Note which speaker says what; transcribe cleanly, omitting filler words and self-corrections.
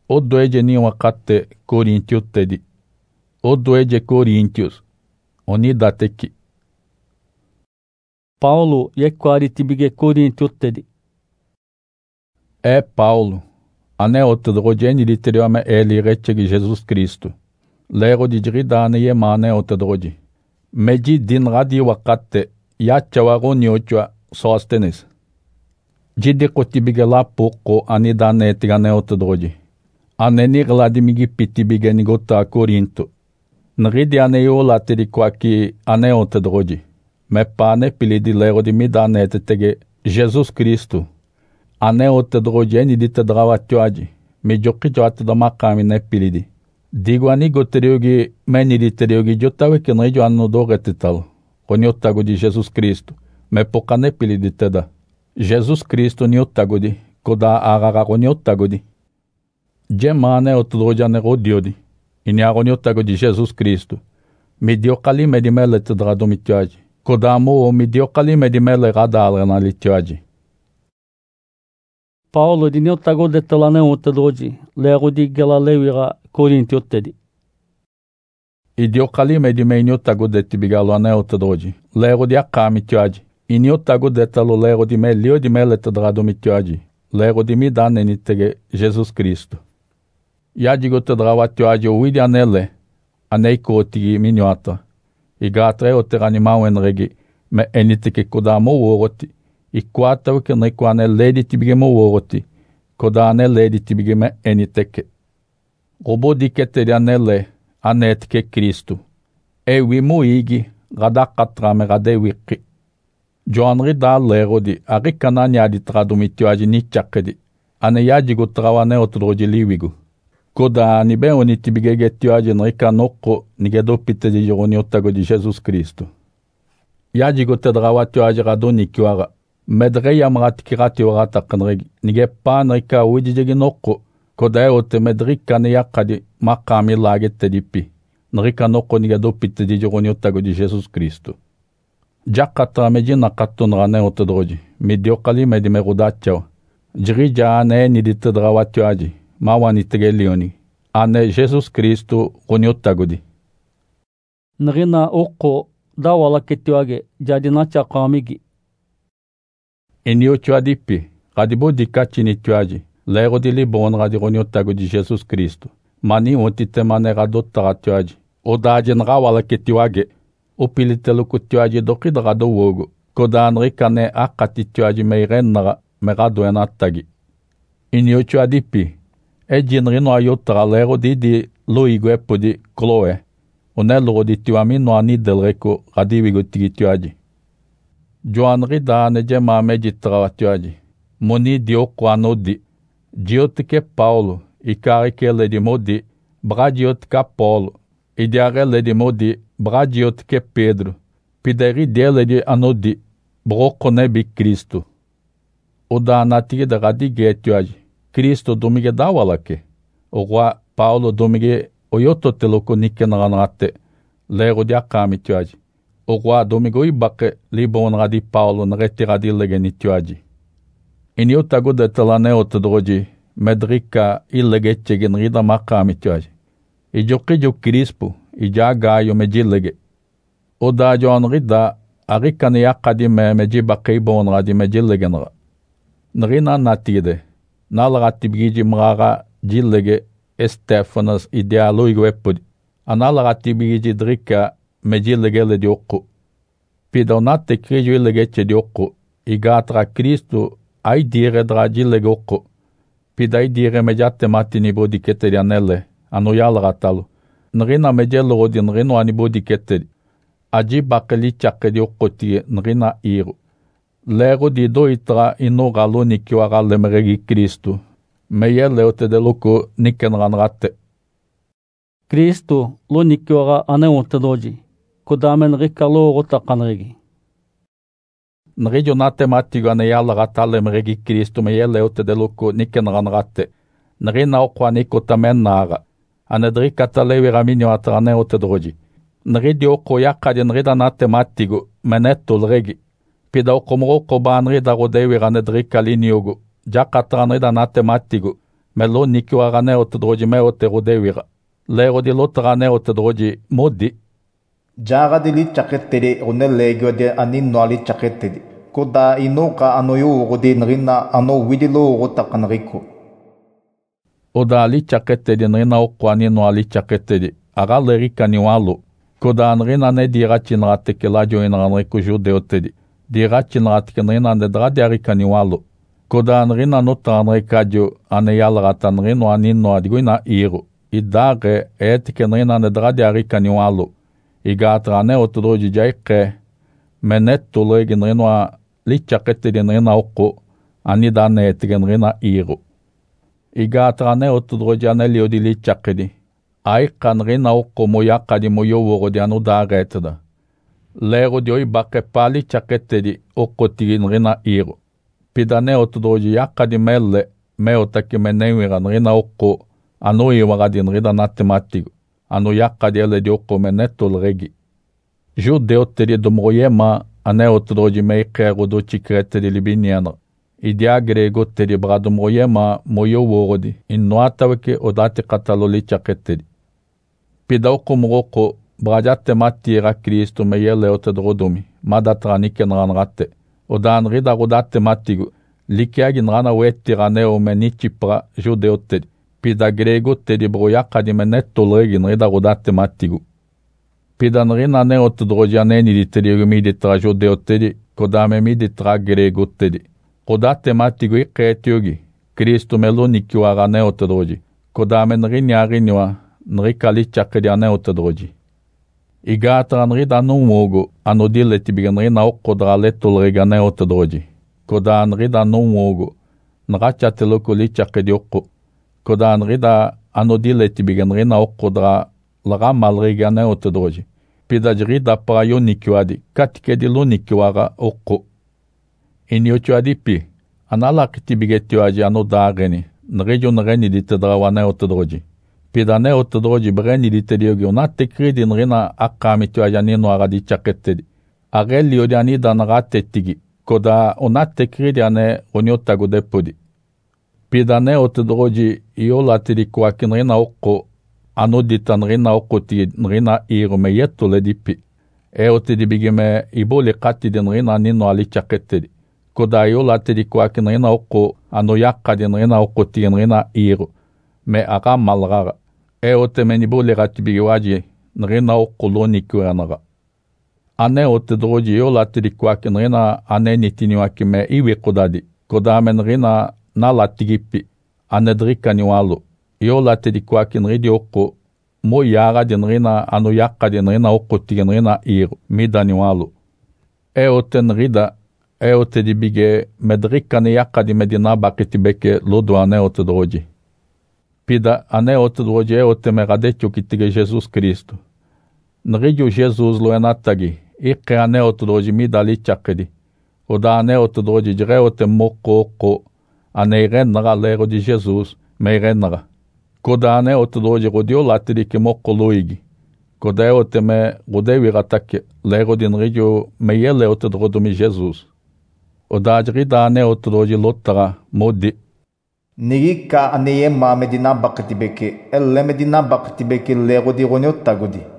Speaker 1: Oddo eje ni wakatte Korintius tedi. Oddo eje Korintius. Oni dateki.
Speaker 2: Paulo yekwari tibige Korintius tedi.
Speaker 1: Paulo. Ane otedrogeni literiome eli recegi Jesus Cristo. Lero di gridane ye mane otedrogi. Meji din radi wakatte yachawago nyochwa sostenes. Jide kotibige la poko ani dane etigane otedrogi. Ane ni gladimigi pitibige nigota Korinto. Nridi ane yo lateri kwaki ane otedrogi. Me pane pilidi lero di midane etetege Jesus Cristo. Ane otedrogi eni di tedrawa tjoaji. Me joki joate da makami ne pilidi. Digwani goteriogi meni di teriogi jotawe kenrejo anno do retital. Koni otago di Jesus Cristo. Me pokane pilidi teda. Jesus Cristo ni otago di. Koda agaga koni otago di. Gemane otedrogi ane rodiodi. Ini agoni otago di Jesus Cristo. Medio kali medimele tedrado mi tjoaji. Koda mo medio kali medimele rada alrena li tjoaji.
Speaker 2: Paulo di neotago de telane otedrogi. Lero di gelalewira Korintius tedi.
Speaker 1: Idio kali medime iniotago de tibigalo ane otedrogi. Lero di akami tjoaji. Iniotago de telo lero di me lio di mele tedrado mi tjoaji. Lero di mi dane nitege Jesus Cristo. Yadigo tedrawa tjoaji uidi anele. Aneiko otigi minyoata. Igatre oteranimau enregi. Me eniteke kodamo uoroti. Ikwata wikene kwane ledi tibige mo uoroti. Kodane ledi tibige me eniteke. Robo dikete di anele. Anetike Cristo. Ewi muigi. Gada katrame gade wiki. Joanri da lero di. Arikana nyadi tradumitioaji ni chakedi. Ane yadigo trawane otodroji liwigu. Koda ni ben oni tibige getioaji nrika noko nigedo pite di joroni otago di Jesus Cristo. Yadigo tedrawa tioaji rado nikiwara. Medre yamrat kirati orata kanregi. Nige pa nrika uidijegi noko. Koda eote medrika ne yakadi makami lage tedipi. Nrika noko nigedo pite di joroni otago di Jesus Cristo. Jakatra meji nakatun rane otodroji. Medio kali medime rudachaw. Jirija ane nidi tedrawa tioaji. Mawani tegelioni. Ane Jesus Cristo roniotagodi.
Speaker 2: Nrina oko dawala ketioage jadina chakamigi.
Speaker 1: Inio tjoadipi. Radibo dikachini tjoaji. Lero di libon radi roniotagodi Jesus Cristo. Mani ontite mane radotara tjoaji. Odajen rawala ketioage. Opiliteluku tjoaji doki rado wogo. Kodanri kane akati tjoaji meirenara merado enatagi. Inio tjoadipi. Ejinri no ayotara lero di loigo epodi Chloe. Onelro di tiwami no ani delreko radiwigo tigi tioaji. Joanri da nejema meji trawa tioaji. Moni di okwano di. Giotike Paulo. Ikarike ledi modi. Bragiotka Paulo. Idiare ledi modi. Bragiotike Pedro. Pideri dele di anodi. Brokonebi Cristo. Oda anatigi da radige tioaji. Cristo domige dawalake. Owa Paulo domige oyoto teloko nikenranate. Lero di akami tioaji. Owa domigo ibake libon radi Paulo nreti radi legeni tioaji. Iniotago de telane otodroji. Medrika ilegechegen rida makami tioaji. Ijokijo Crispo. Ijagayo mejilege. Oda joan rida arikane yakadi me mejibake ibon radi mejilegenra. Nrina natide. Nalaga tibigi mraga jillege Stephanas idealoigo epodi. Analaga tibigi drika mejillege le diokko. Pidonate krijo ilegeche diokko. Igatra Cristo ai dire dra jillege okko. Pidai dire mejate matini bodi ketedi anelle. Anoyalaga talo. Nrina mejello rodi nrino anibodi ketedi. Aji bakeli chakedi okko tige nrina iru. Lero di doitra ino galo nikiwara lemeregi Cristo. Meye leote de loko nikenranrate.
Speaker 2: Cristo lo nikiwara ane otedroji. Kodamen rikalo rota kanregi.
Speaker 1: Nrijo nate matigo ane yalarata lemeregi Cristo meye leote de loko nikenranrate. Nrina okwa nikotamen nara. Ane drikata lewi raminyo atrane otedroji. Nridi oko yakadi nrida nate matigo menetol regi. Pida okomro kobanri da rodewi rane drika liniogo. Jakatranri da nate matigo. Melo nikiwagane otodroji me oterodewira. Lego di lotagane otodroji modi.
Speaker 3: Jaga di li chakettedi one legio de anin no ali chakettedi. Koda inoka anoyo godi nrina ano widilo rotakanriko.
Speaker 1: Oda ali chakettedi nrina okwani no ali chakettedi. Aga lerika niwalo. Koda nrina ne dirachinrate kelajo inranriko judeotedi. Dirachinrate nrina ne dradiarika niwalo. Koda nrina no tanrikajo aneyalrata nrino anino adiguina iro. Idare etike nrina ne dradiarika niwalo. Igatrane otodroji jaike. Menetto legi nrino li chakettedi nrina oko. Anidane etike nrina iro. Igatrane otodroji anelio di li chakedi. Aika nrina oko moyakadi moyo di anu daretda. Lero di oi bake pali chakettedi oko tigi nrina iro. Pidane otodroji yakadi melle me otaki menewira nrina oko anu iwagadi nrida natematigo. Anu yakadi ele di oko menetto regi. Judeo tedi domroyema ane otodroji meikero do chikretedi libiniana. Idia grego tedi bradomroyema moyo worodi. Innoataweke odate kataloli chakettedi. Pida oko moroko brajate matira Kristo meyele otodrodomi. Madatrani kenranrate. Odan rida rodate matigo. Likiagi nrana wetirane o menichipra judeo tedi. Pida grego tedi broyakadi menetto regi nrida rodate matigo. Pida nrina ne otodroji aneni di tedi rumiditra judeo tedi. Kodame miditra grego tedi. Rodate matigo iketiogi. Kristo melo nikiwarane otodroji. Kodame nrini ariniwa nrikali chakedi ane otodroji. Igatra nrida numogo anodile tibiga nrina okodra leto regane otodroji. Koda nrida numogo nrachatelo li chakedi oko. Koda nrida anodile tibiga nrina okodra laga malregane otodroji. Pida jirida prayo nikiwadi katikedi lo nikiwara oko. Inyochuadi pi analak tibiga tiwaji anodageni nrejo nreni ditedrawane otodroji. Pidane otodroji breni di tediogi onate kredi nrina akami tiwajanino agadi chakettedi. Arelli odi anida nrate tigi. Koda onate kredi ane onyotago depodi. Pidane otodroji iolate di kwaki nrina oko anodita nrina oko tigi nrina iro me yeto le dipi. Otedi bigime ibole kati di nrina nino ali chakettedi. Koda iolate di kwaki nrina oko anoyakadi nrina oko tigi nrina iro. Me aga malrara. Ote menibole ratibigiwaji nrina oko lo nikiwanaga. Ane otodroji iolate di kwaki nrina ane nitiniwaki me iwe kodadi. Kodame nrina nala tigipi. Ane drika niwalo. Iolate di kwaki nridi oko. Mo yara di nrina anu yaka di nrina oko tigi nrina iro. Mida niwalo. Ote nrida. Ote di bige medrika ni yaka di medina bakitibeke lodo ane otodroji. Pida ane otodroji ote megadecho kitige Jesus Cristo. Nrijo Jesus lo enatagi. Ike ane otodroji midali chakedi. Oda ane otodroji jire ote moko oko. Ane irennaga lero di Jesus me irennaga. Koda ane otodroji rodio latidi ke moko loigi. Koda ote me rodewi ratake lero di nrijo me yele otodrodomi Jesus. Oda jirida ane otodroji lotara modi.
Speaker 3: Nigika aneyema medina bakatibeke. Elle medina bakatibeke lero di ronyo tagodi.